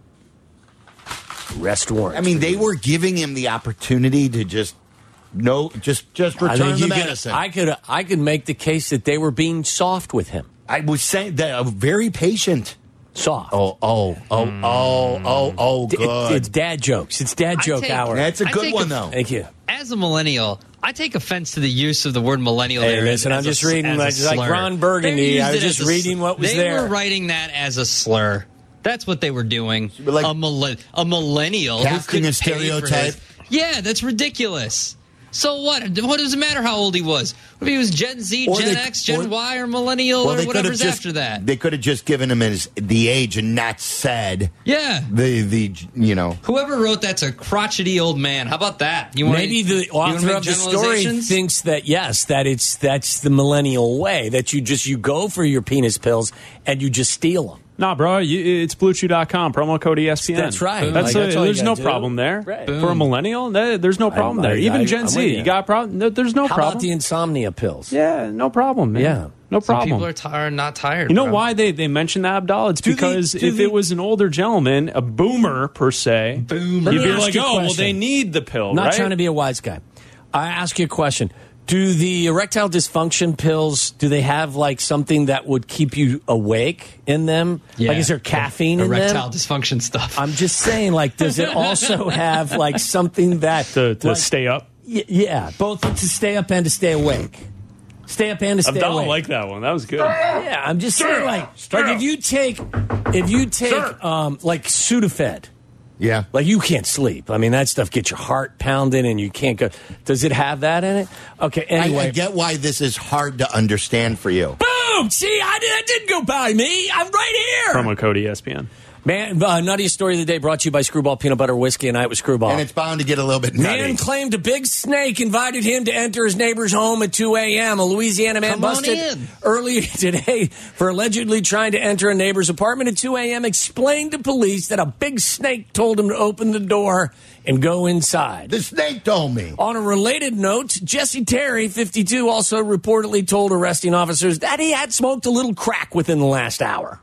Speaker 4: Arrest warrant.
Speaker 3: I mean, they were giving him the opportunity to just no, just just
Speaker 4: I
Speaker 3: return
Speaker 4: think
Speaker 3: the
Speaker 4: you could-
Speaker 3: medicine.
Speaker 4: I could, I could make the case that they were being soft with him.
Speaker 3: I was saying that uh, very patient.
Speaker 4: Soft.
Speaker 3: Oh, oh, oh, oh, oh, oh,
Speaker 4: D-
Speaker 3: good.
Speaker 4: It's, it's dad jokes. It's dad
Speaker 9: I
Speaker 4: joke
Speaker 9: take-
Speaker 4: hour.
Speaker 3: That's a
Speaker 9: I
Speaker 3: good
Speaker 9: take
Speaker 3: one,
Speaker 9: a-
Speaker 3: though.
Speaker 4: Thank you.
Speaker 9: As a millennial, I take offense to the use of the word millennial.
Speaker 4: Hey,
Speaker 9: there
Speaker 4: listen,
Speaker 9: as
Speaker 4: I'm
Speaker 9: a-
Speaker 4: just reading
Speaker 9: as a
Speaker 4: like- like
Speaker 9: slur.
Speaker 4: Ron Burgundy.
Speaker 9: They
Speaker 4: I
Speaker 9: used
Speaker 4: was
Speaker 9: it
Speaker 4: just
Speaker 9: as a-
Speaker 4: reading what was
Speaker 9: they
Speaker 4: there.
Speaker 9: They were writing that as a slur. That's what they were doing.
Speaker 3: Like-
Speaker 9: a, millen- a millennial who
Speaker 3: Casting a
Speaker 9: couldn't pay for
Speaker 3: stereotype.
Speaker 9: his- Yeah, that's ridiculous. So what? What does it matter how old he was? If he was Gen Z,
Speaker 3: Or
Speaker 9: Gen
Speaker 3: they-
Speaker 9: X, Gen
Speaker 3: or-
Speaker 9: Y, or millennial,
Speaker 3: Well,
Speaker 9: or
Speaker 3: they could have
Speaker 9: whatever's
Speaker 3: just
Speaker 9: after that?
Speaker 3: they could have just given him his the age and not said
Speaker 9: Yeah.
Speaker 3: the the you know.
Speaker 9: Whoever wrote that's a crotchety old man. How about that? You wanna-
Speaker 4: Maybe the
Speaker 9: you wanna
Speaker 4: author
Speaker 9: make
Speaker 4: of the story
Speaker 9: generalizations?
Speaker 4: thinks that yes, that it's that's the millennial way that you just you go for your penis pills and you just steal them.
Speaker 10: Nah, bro, you, it's blue chew dot com, promo code E S P N.
Speaker 4: That's right.
Speaker 10: That's
Speaker 4: Like,
Speaker 10: a-
Speaker 4: that's all you
Speaker 10: there's no
Speaker 4: gotta do.
Speaker 10: problem there.
Speaker 4: Right.
Speaker 10: For a millennial, there- there's no problem
Speaker 4: I-
Speaker 10: there.
Speaker 4: I-
Speaker 10: Even
Speaker 4: I-
Speaker 10: Gen
Speaker 4: I'm
Speaker 10: Z,
Speaker 4: with you.
Speaker 10: you got a problem? No, there's no
Speaker 4: How
Speaker 10: problem.
Speaker 4: about the insomnia pills?
Speaker 10: yeah, no problem, man.
Speaker 4: Yeah.
Speaker 10: No
Speaker 9: Some
Speaker 10: problem.
Speaker 9: people are, t- are not tired.
Speaker 10: You know
Speaker 9: bro.
Speaker 10: why they, they mention that, Abdal? It's
Speaker 4: Do the-
Speaker 10: because
Speaker 4: do
Speaker 10: if
Speaker 4: the-
Speaker 10: it was an older gentleman, a boomer per se,
Speaker 9: Boomer.
Speaker 10: you'd
Speaker 4: Let
Speaker 10: be
Speaker 4: me
Speaker 10: like,
Speaker 4: ask you a
Speaker 10: oh, well,
Speaker 4: question.
Speaker 10: they need the pill,
Speaker 4: I'm not
Speaker 10: right?
Speaker 4: trying to be a wise guy. I ask you a question. Do the erectile dysfunction pills, do they have like something that would keep you awake in them?
Speaker 9: Yeah.
Speaker 4: Like is there caffeine in
Speaker 9: Erectile
Speaker 4: them?
Speaker 9: dysfunction stuff.
Speaker 4: I'm just saying, like, does it also have like something that
Speaker 10: to to
Speaker 4: like-
Speaker 10: stay up.
Speaker 4: Y- yeah, both to stay up and to stay awake. Stay up and to stay
Speaker 10: Abdal
Speaker 4: awake.
Speaker 10: like that one. That was good.
Speaker 4: Yeah, I'm just saying, like, like if you take, if you take, um, like Sudafed,
Speaker 3: Yeah.
Speaker 4: like you can't sleep. I mean, that stuff gets your heart pounding, and you can't go. Does it have that in it? Okay.
Speaker 3: I,
Speaker 4: Anyway,
Speaker 3: I get why this is hard to understand for you.
Speaker 4: boom. See, I did, that didn't go by me. I'm right here.
Speaker 10: Promo code E S P N.
Speaker 4: Man, uh, nuttiest story of the day brought to you by Screwball Peanut Butter Whiskey, and I was Screwball.
Speaker 3: And it's bound to get a little bit nutty.
Speaker 4: Man claimed a big snake invited him to enter his neighbor's home at two a.m. A Louisiana man
Speaker 9: Come on
Speaker 4: busted
Speaker 9: in.
Speaker 4: earlier today for allegedly trying to enter a neighbor's apartment at two a.m. explained to police that a big snake told him to open the door and go inside.
Speaker 3: The snake told me.
Speaker 4: On a related note, Jesse Terry, fifty-two, also reportedly told arresting officers that he had smoked a little crack within the last hour.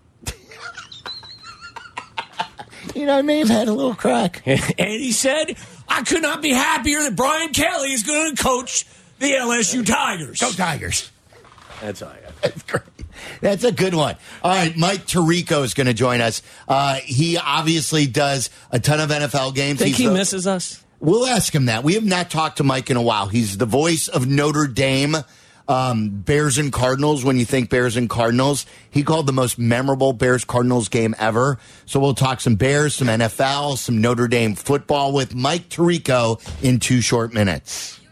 Speaker 3: You know, I may have had a little crack.
Speaker 4: And he said, I could not be happier that Brian Kelly is going to coach the L S U Tigers.
Speaker 3: Go Tigers.
Speaker 4: That's all I got.
Speaker 3: That's great. That's a good one. All right, Mike Tirico is going to join us. Uh, he obviously does a ton of N F L games.
Speaker 4: Think
Speaker 3: He's
Speaker 4: he
Speaker 3: the-
Speaker 4: misses us?
Speaker 3: We'll ask him that. We have not talked to Mike in a while. He's the voice of Notre Dame, um, Bears and Cardinals. When you think Bears and Cardinals, he called the most memorable Bears-Cardinals game ever. So we'll talk some Bears, some N F L, some Notre Dame football with Mike Tirico in two short minutes.